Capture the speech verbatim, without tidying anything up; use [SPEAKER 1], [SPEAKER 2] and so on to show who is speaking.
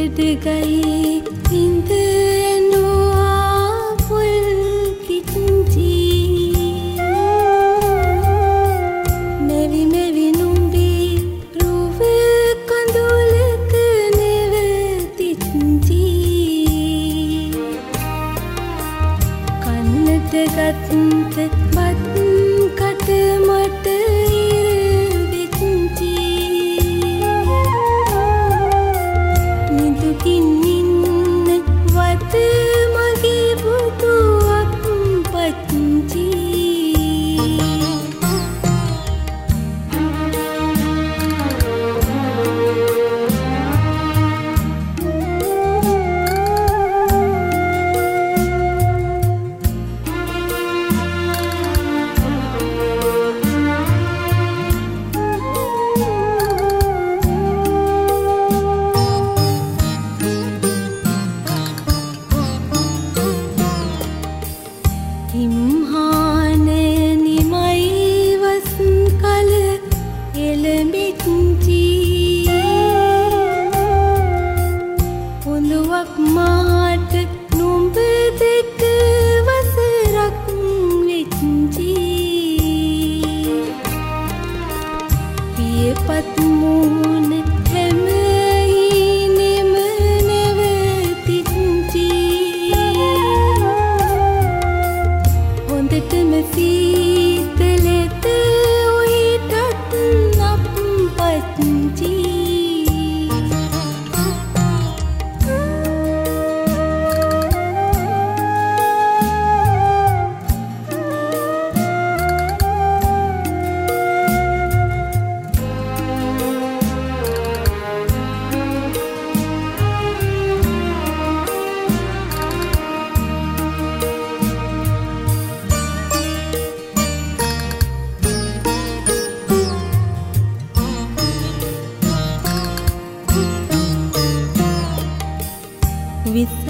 [SPEAKER 1] ගයි ඉඳ එනවා පුල් කිච්චි මෙවි මෙවි නුඹි රුව කඳුලක නෙවතිච්චි කන්නට ගත්ත බත් කට මට ඉරවිච්චි නිදුකින් ඉන්න වත මගේ පුතුවක් පච්චි හිම්හානය නිමයි වසන් කල එළඹෙච්චි පොළොවක් මාට නුඹ දෙක වසරක් වෙච්චි පියපත් මූණ හැම ඊනෙම නැවතිච්චි හොඳටම සීතලෙත ඔහිටත් අප් පච්චි with